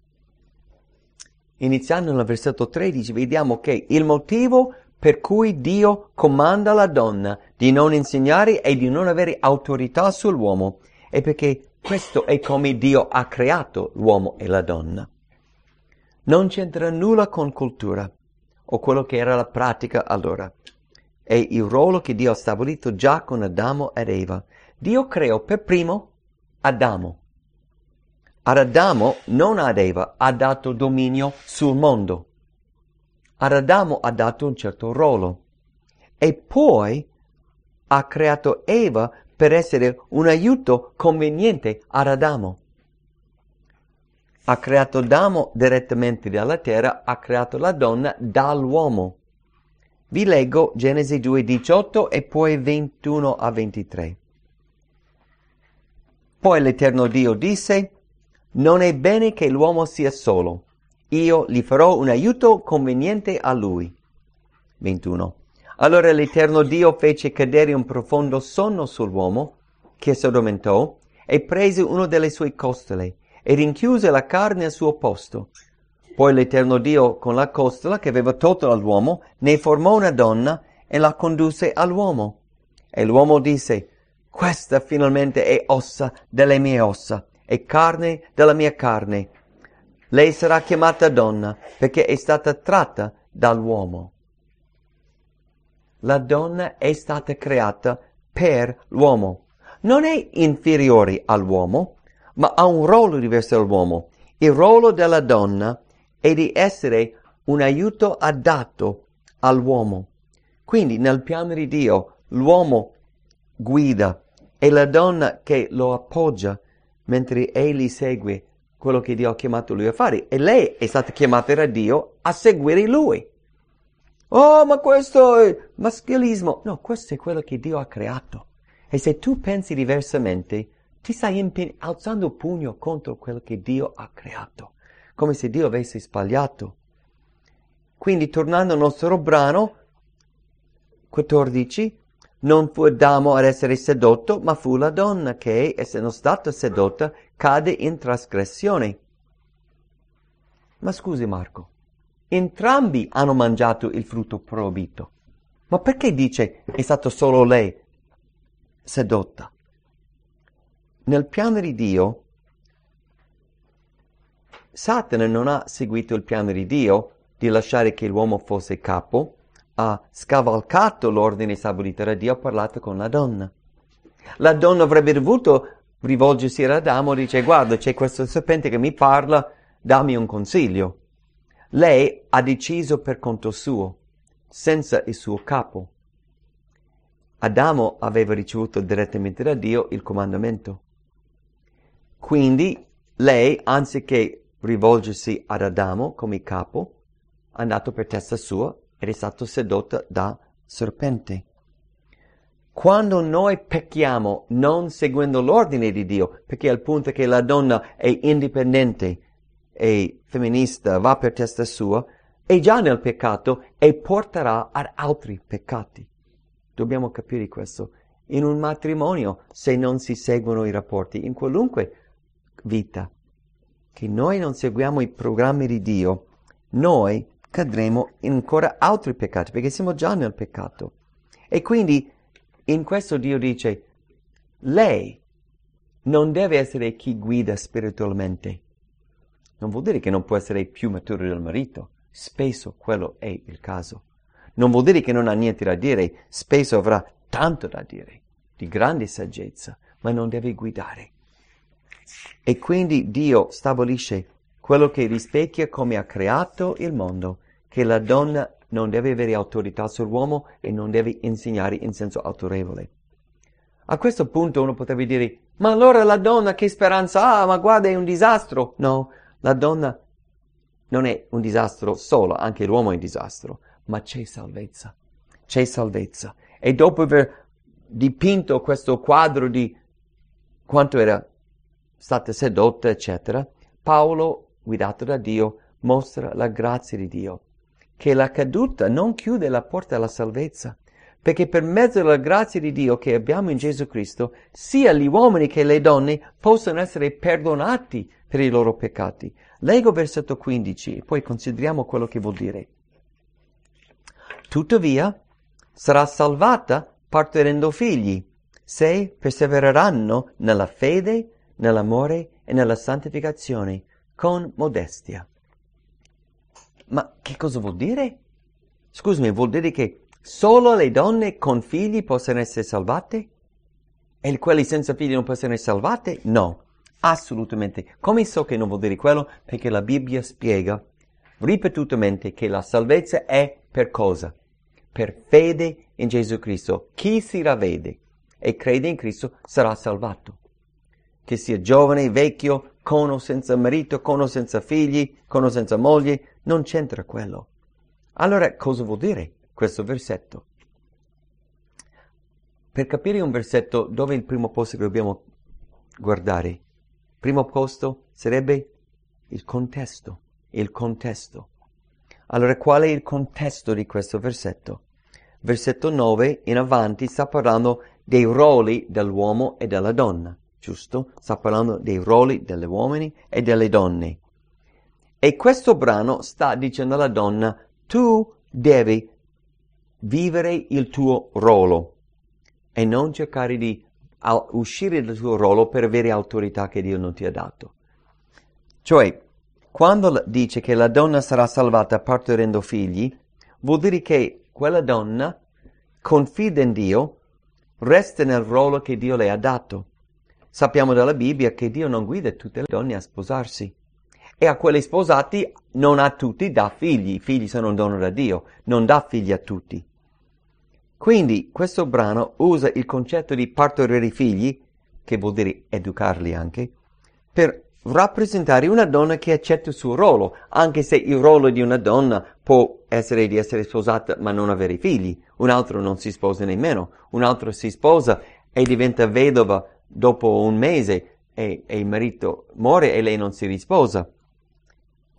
Iniziando nel versetto tredici, vediamo che il motivo per cui Dio comanda alla donna di non insegnare e di non avere autorità sull'uomo è perché questo è come Dio ha creato l'uomo e la donna. Non c'entra nulla con cultura o quello che era la pratica allora. È il ruolo che Dio ha stabilito già con Adamo ed Eva. Dio creò per primo Adamo. Ad Adamo, non ad Eva, ha dato dominio sul mondo. Ad Adamo ha dato un certo ruolo. E poi ha creato Eva per essere un aiuto conveniente ad Adamo. Ha creato Adamo direttamente dalla terra, ha creato la donna dall'uomo. Vi leggo Genesi due diciotto e poi ventuno a ventitré. Poi l'Eterno Dio disse, non è bene che l'uomo sia solo. Io gli farò un aiuto conveniente a lui. ventuno. Allora l'Eterno Dio fece cadere un profondo sonno sull'uomo, che si addormentò, e prese una delle sue costole, e rinchiuse la carne al suo posto. Poi l'Eterno Dio, con la costola che aveva tolto dall'uomo, ne formò una donna e la condusse all'uomo. E l'uomo disse, questa finalmente è ossa delle mie ossa, e carne della mia carne. Lei sarà chiamata donna, perché è stata tratta dall'uomo. La donna è stata creata per l'uomo. Non è inferiore all'uomo, ma ha un ruolo diverso dall'uomo. Il ruolo della donna è di essere un aiuto adatto all'uomo. Quindi nel piano di Dio l'uomo guida e la donna che lo appoggia mentre egli segue quello che Dio ha chiamato lui a fare. E lei è stata chiamata da Dio a seguire lui. Oh, ma questo è maschilismo. No, questo è quello che Dio ha creato. E se tu pensi diversamente, ti stai impen- alzando il pugno contro quello che Dio ha creato. Come se Dio avesse sbagliato. Quindi, tornando al nostro brano quattordici, non fu Adamo ad essere sedotto, ma fu la donna che, essendo stata sedotta, cade in trasgressione. Ma scusi Marco, entrambi hanno mangiato il frutto proibito. Ma perché dice è stata solo lei sedotta? Nel piano di Dio, Satana non ha seguito il piano di Dio di lasciare che l'uomo fosse capo, ha scavalcato l'ordine stabilito da Dio, ha parlato con la donna. La donna avrebbe dovuto rivolgersi ad Adamo e dice: guarda, c'è questo serpente che mi parla, dammi un consiglio. Lei ha deciso per conto suo, senza il suo capo. Adamo aveva ricevuto direttamente da Dio il comandamento. Quindi lei, anziché rivolgersi ad Adamo come capo, è andato per testa sua ed è stata sedotta da serpente. Quando noi pecchiamo non seguendo l'ordine di Dio, perché al punto che la donna è indipendente e femminista, va per testa sua, è già nel peccato e porterà ad altri peccati. Dobbiamo capire questo. In un matrimonio, se non si seguono i rapporti, in qualunque vita, che noi non seguiamo i programmi di Dio, noi cadremo in ancora altri peccati, perché siamo già nel peccato. E quindi in questo Dio dice: lei non deve essere chi guida spiritualmente. Non vuol dire che non può essere più maturo del marito. Spesso quello è il caso. Non vuol dire che non ha niente da dire. Spesso avrà tanto da dire, di grande saggezza, ma non deve guidare. E quindi Dio stabilisce quello che rispecchia come ha creato il mondo, che la donna non deve avere autorità sull'uomo e non deve insegnare in senso autorevole. A questo punto uno potrebbe dire: ma allora la donna che speranza ha? Ma guarda, è un disastro. No, la donna non è un disastro solo, anche l'uomo è un disastro, ma c'è salvezza. C'è salvezza. E dopo aver dipinto questo quadro di quanto era stata sedotta, eccetera, Paolo, guidato da Dio, mostra la grazia di Dio, che la caduta non chiude la porta alla salvezza, perché per mezzo della grazia di Dio che abbiamo in Gesù Cristo, sia gli uomini che le donne possono essere perdonati per i loro peccati. Leggo versetto quindici e poi consideriamo quello che vuol dire. Tuttavia sarà salvata partorendo figli, se persevereranno nella fede, nell'amore e nella santificazione, con modestia. Ma che cosa vuol dire? Scusami, vuol dire che solo le donne con figli possono essere salvate? E quelli senza figli non possono essere salvate? No, assolutamente. Come so che non vuol dire quello? Perché la Bibbia spiega ripetutamente che la salvezza è per cosa? Per fede in Gesù Cristo. Chi si ravvede e crede in Cristo sarà salvato. Che sia giovane, vecchio, con o senza marito, con o senza figli, con o senza moglie, non c'entra quello. Allora, cosa vuol dire questo versetto? Per capire un versetto, dove è il primo posto che dobbiamo guardare? Il primo posto sarebbe il contesto. Il contesto. Allora, qual è il contesto di questo versetto? Versetto nove in avanti sta parlando dei ruoli dell'uomo e della donna, giusto? Sta parlando dei ruoli degli uomini e delle donne. E questo brano sta dicendo alla donna: tu devi vivere il tuo ruolo e non cercare di uscire dal tuo ruolo per avere autorità che Dio non ti ha dato. Cioè, quando dice che la donna sarà salvata partorendo figli, vuol dire che quella donna confida in Dio, resta nel ruolo che Dio le ha dato. Sappiamo dalla Bibbia che Dio non guida tutte le donne a sposarsi. E a quelli sposati, non a tutti, dà figli. I figli sono un dono da Dio, non dà figli a tutti. Quindi questo brano usa il concetto di partorire i figli, che vuol dire educarli anche, per rappresentare una donna che accetta il suo ruolo, anche se il ruolo di una donna può essere di essere sposata ma non avere figli. Un altro non si sposa nemmeno, un altro si sposa e diventa vedova dopo un mese e, e il marito muore e lei non si risposa.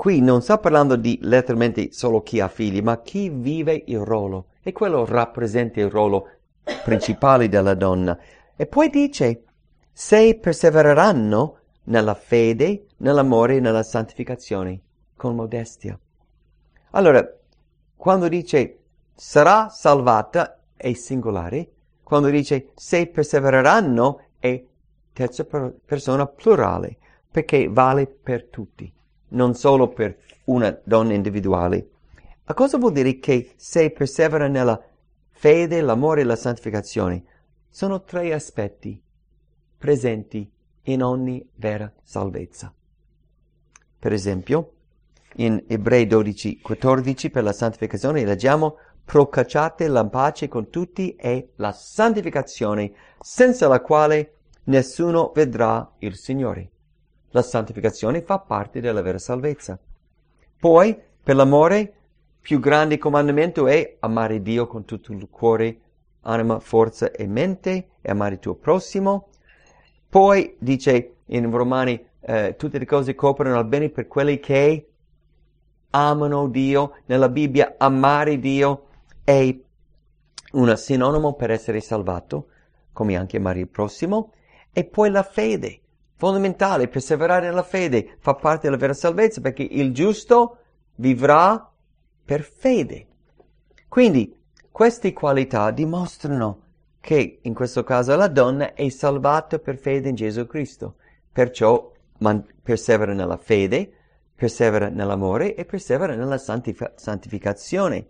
qui non sta parlando di letteralmente solo chi ha figli, ma chi vive il ruolo. E quello rappresenta il ruolo principale della donna. E poi dice, se persevereranno nella fede, nell'amore e nella santificazione, con modestia. Allora, quando dice sarà salvata è singolare, quando dice se persevereranno è terza per- persona plurale, perché vale per tutti, non solo per una donna individuale. Ma cosa vuol dire che se persevera nella fede, l'amore e la santificazione? Sono tre aspetti presenti in ogni vera salvezza. Per esempio, in Ebrei dodici quattordici per la santificazione leggiamo procacciate la pace con tutti e la santificazione, senza la quale nessuno vedrà il Signore. La santificazione fa parte della vera salvezza. Poi, per l'amore, più grande comandamento è amare Dio con tutto il cuore, anima, forza e mente, e amare il tuo prossimo. Poi dice in Romani, eh, tutte le cose cooperano al bene per quelli che amano Dio. Nella Bibbia amare Dio è un sinonimo per essere salvato, come anche amare il prossimo. E poi la fede, fondamentale, perseverare nella fede, fa parte della vera salvezza, perché il giusto vivrà per fede. Quindi queste qualità dimostrano che in questo caso la donna è salvata per fede in Gesù Cristo. Perciò man- persevera nella fede, persevera nell'amore e persevera nella santif- santificazione.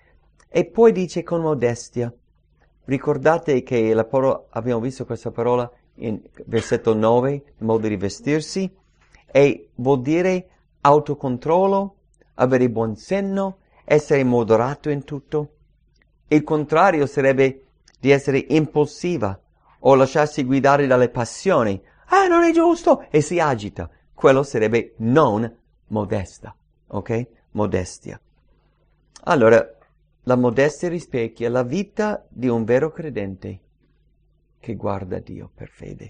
E poi dice con modestia. Ricordate che la parola, abbiamo visto questa parola in versetto nove, il modo di vestirsi, e vuol dire autocontrollo, avere buon senno, essere moderato in tutto. Il contrario sarebbe di essere impulsiva o lasciarsi guidare dalle passioni. Ah, non è giusto! E si agita. Quello sarebbe non modesta. Ok? Modestia. Allora, la modestia rispecchia la vita di un vero credente che guarda Dio per fede.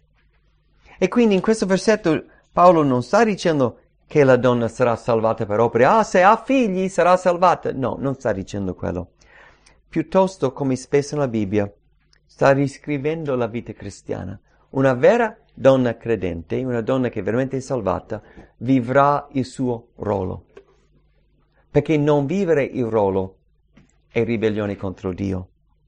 E quindi in questo versetto Paolo non sta dicendo che la donna sarà salvata per opere. Ah, se ha figli sarà salvata. No, non sta dicendo quello. Piuttosto, come spesso nella Bibbia, sta riscrivendo la vita cristiana. Una vera donna credente, una donna che è veramente salvata, vivrà il suo ruolo. Perché non vivere il ruolo è ribellione contro Dio.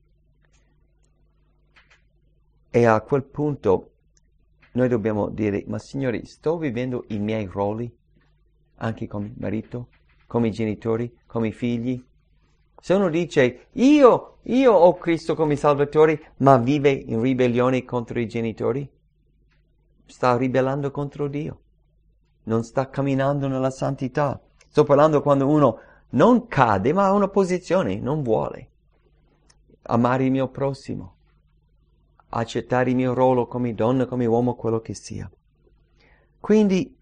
E a quel punto noi dobbiamo dire, ma Signore, sto vivendo i miei ruoli, anche come marito, come genitori, come figli? Se uno dice, io, io ho Cristo come Salvatore, ma vive in ribellione contro i genitori, sta ribellando contro Dio. Non sta camminando nella santità. Sto parlando quando uno non cade, ma ha una posizione, non vuole. Amare il mio prossimo. Accettare il mio ruolo come donna, come uomo, quello che sia. Quindi,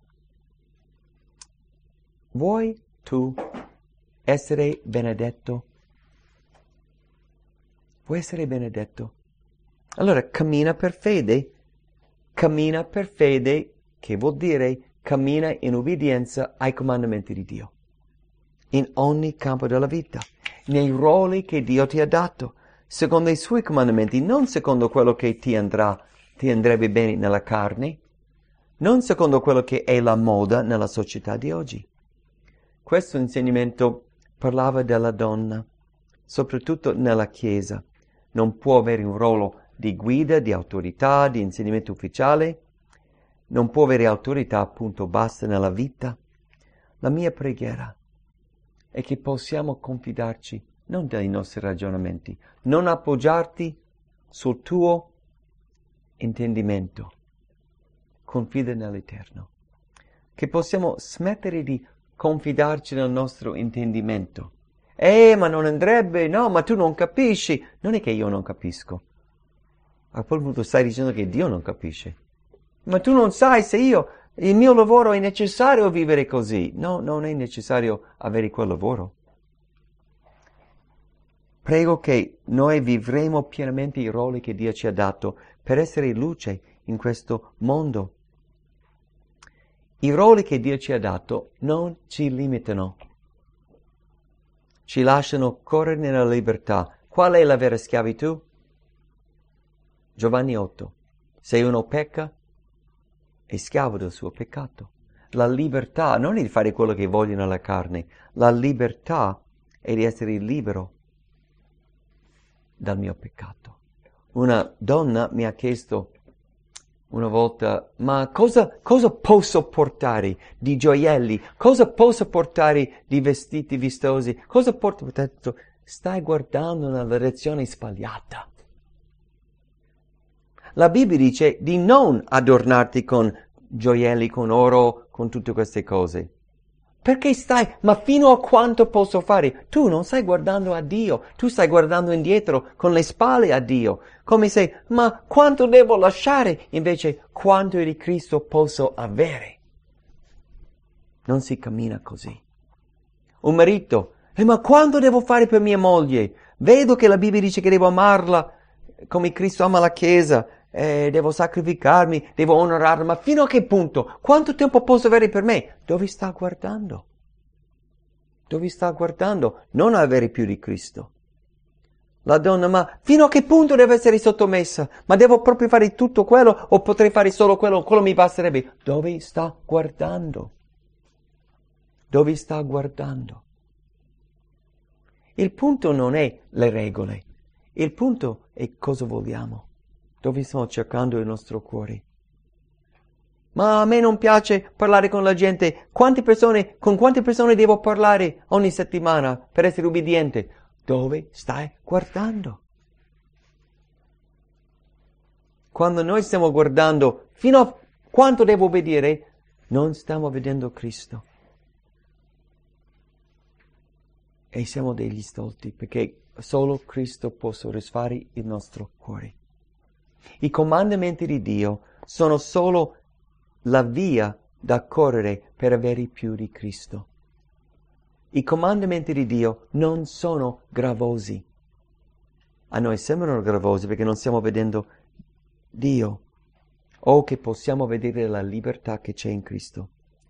vuoi tu essere benedetto? Vuoi essere benedetto? Allora cammina per fede. Cammina per fede, che vuol dire cammina in obbedienza ai comandamenti di Dio. In ogni campo della vita, nei ruoli che Dio ti ha dato, secondo i suoi comandamenti, non secondo quello che ti andrà, ti andrebbe bene nella carne, non secondo quello che è la moda nella società di oggi. Questo insegnamento parlava della donna, soprattutto nella Chiesa. Non può avere un ruolo di guida, di autorità, di insegnamento ufficiale. Non può avere autorità, appunto, basta nella vita. La mia preghiera è che possiamo confidarci non dai nostri ragionamenti, non appoggiarti sul tuo intendimento. Confida nell'Eterno. Che possiamo smettere di confidarci nel nostro intendimento. Eh, ma non andrebbe, no, ma tu non capisci. Non è che io non capisco. A quel punto stai dicendo che Dio non capisce. Ma tu non sai se io, il mio lavoro è necessario vivere così. No, non è necessario avere quel lavoro. Prego che noi vivremo pienamente i ruoli che Dio ci ha dato per essere luce in questo mondo. I ruoli che Dio ci ha dato non ci limitano. Ci lasciano correre nella libertà. Qual è la vera schiavitù? Giovanni otto. Se uno pecca, è schiavo del suo peccato. La libertà non è di fare quello che voglio nella carne. La libertà è di essere libero dal mio peccato. Una donna mi ha chiesto una volta, ma cosa, cosa posso portare di gioielli? Cosa posso portare di vestiti vistosi? Cosa porto? Ho detto, stai guardando nella direzione sbagliata. La Bibbia dice di non adornarti con gioielli, con oro, con tutte queste cose. Perché stai, ma fino a quanto posso fare? Tu non stai guardando a Dio, tu stai guardando indietro con le spalle a Dio, come se, ma quanto devo lasciare? Invece, quanto di Cristo posso avere? Non si cammina così. Un marito, eh, ma quanto devo fare per mia moglie? Vedo che la Bibbia dice che devo amarla come Cristo ama la Chiesa, eh, devo sacrificarmi, devo onorarla, ma fino a che punto? Quanto tempo posso avere per me? Dove sta guardando? Dove sta guardando? Non avere più di Cristo. La donna, ma fino a che punto deve essere sottomessa? Ma devo proprio fare tutto quello o potrei fare solo quello? Quello mi basterebbe. Dove sta guardando? Dove sta guardando? Il punto non è le regole. Il punto è cosa vogliamo. Dove stiamo cercando il nostro cuore? Ma a me non piace parlare con la gente. Quante persone, con quante persone devo parlare ogni settimana per essere ubbidiente? Dove stai guardando? Quando noi stiamo guardando fino a quanto devo obbedire, non stiamo vedendo Cristo. E siamo degli stolti, perché solo Cristo può soddisfare il nostro cuore. I comandamenti di Dio sono solo la via da correre per avere più di Cristo. I comandamenti di Dio non sono gravosi. A noi sembrano gravosi perché non stiamo vedendo Dio o che possiamo vedere la libertà che c'è in Cristo.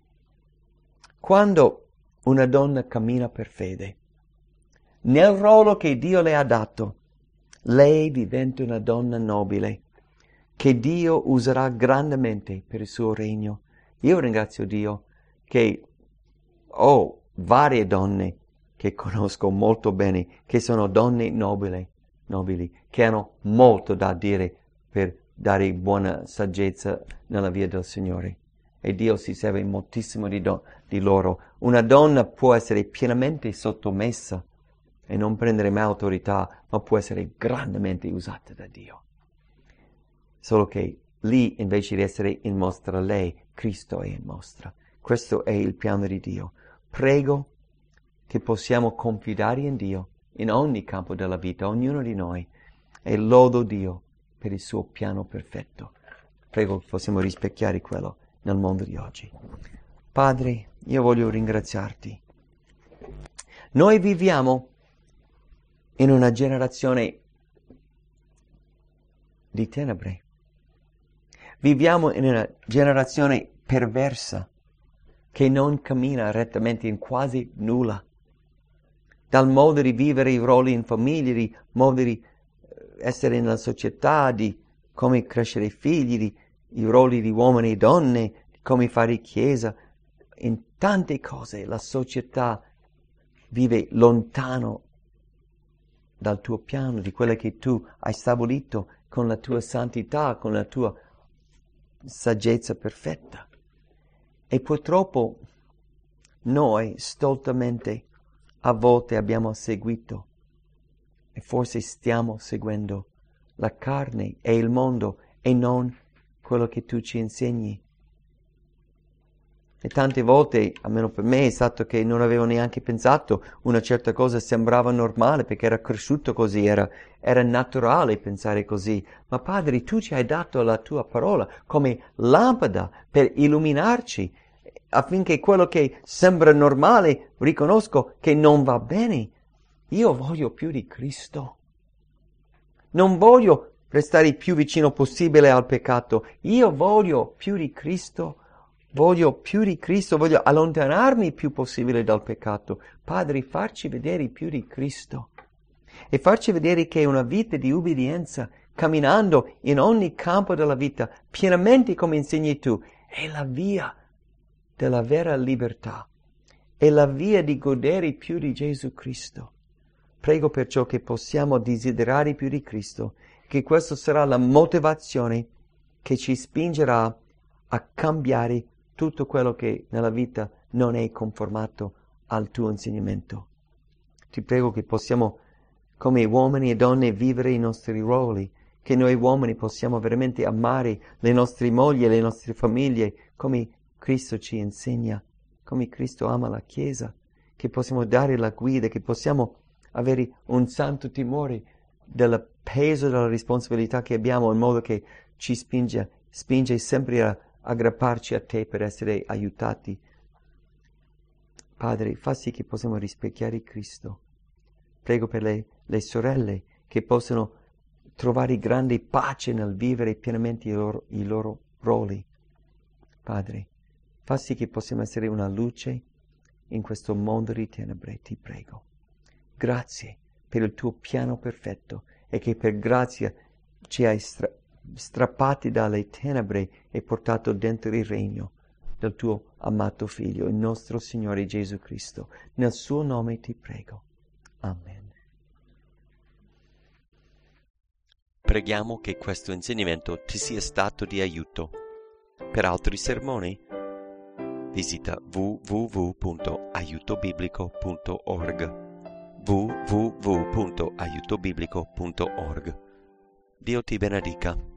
Quando una donna cammina per fede, nel ruolo che Dio le ha dato, lei diventa una donna nobile, che Dio userà grandemente per il suo regno. Io ringrazio Dio che ho varie donne che conosco molto bene, che sono donne nobili, nobili, che hanno molto da dire per dare buona saggezza nella via del Signore. E Dio si serve moltissimo di, do- di loro. Una donna può essere pienamente sottomessa e non prendere mai autorità, ma può essere grandemente usata da Dio. Solo che lì, invece di essere in mostra lei, Cristo è in mostra. Questo è il piano di Dio. Prego che possiamo confidare in Dio in ogni campo della vita, ognuno di noi, e lodo Dio per il suo piano perfetto. Prego che possiamo rispecchiare quello nel mondo di oggi. Padre, io voglio ringraziarti. Noi viviamo in una generazione di tenebre. Viviamo in una generazione perversa che non cammina rettamente in quasi nulla. Dal modo di vivere i ruoli in famiglia, di modo di essere nella società, di come crescere i figli, di i ruoli di uomini e donne, di come fare chiesa. In tante cose la società vive lontano dal tuo piano, di quello che tu hai stabilito con la tua santità, con la tua saggezza perfetta. E purtroppo noi stoltamente a volte abbiamo seguito e forse stiamo seguendo la carne e il mondo e non quello che tu ci insegni. E tante volte, almeno per me, è stato che non avevo neanche pensato, una certa cosa sembrava normale perché era cresciuto così, era, era naturale pensare così. Ma Padre, tu ci hai dato la tua parola come lampada per illuminarci, affinché quello che sembra normale riconosco che non va bene. Io voglio più di Cristo. Non voglio restare il più vicino possibile al peccato. Io voglio più di Cristo. voglio più di Cristo, voglio allontanarmi il più possibile dal peccato. Padre, farci vedere più di Cristo e farci vedere che una vita di ubbidienza, camminando in ogni campo della vita, pienamente come insegni tu, è la via della vera libertà, è la via di godere più di Gesù Cristo. Prego perciò che possiamo desiderare più di Cristo, che questa sarà la motivazione che ci spingerà a cambiare tutto quello che nella vita non è conformato al tuo insegnamento. Ti prego che possiamo, come uomini e donne, vivere i nostri ruoli, che noi uomini possiamo veramente amare le nostre mogli e le nostre famiglie come Cristo ci insegna, come Cristo ama la Chiesa, che possiamo dare la guida, che possiamo avere un santo timore del peso della responsabilità che abbiamo, in modo che ci spinge, spinge sempre a aggrapparci a te per essere aiutati. Padre, fa sì che possiamo rispecchiare Cristo. Prego per le, le sorelle che possano trovare grande pace nel vivere pienamente i loro, i loro ruoli. Padre, fa sì che possiamo essere una luce in questo mondo di tenebre, ti prego. Grazie per il tuo piano perfetto e che per grazia ci hai stra- strappati dalle tenebre e portato dentro il regno del tuo amato Figlio, il nostro Signore Gesù Cristo. Nel suo nome ti prego. Amen. Preghiamo che questo insegnamento ti sia stato di aiuto. Per altri sermoni, visita w w w punto aiuto biblico punto org. w w w punto aiuto biblico punto org. Dio ti benedica.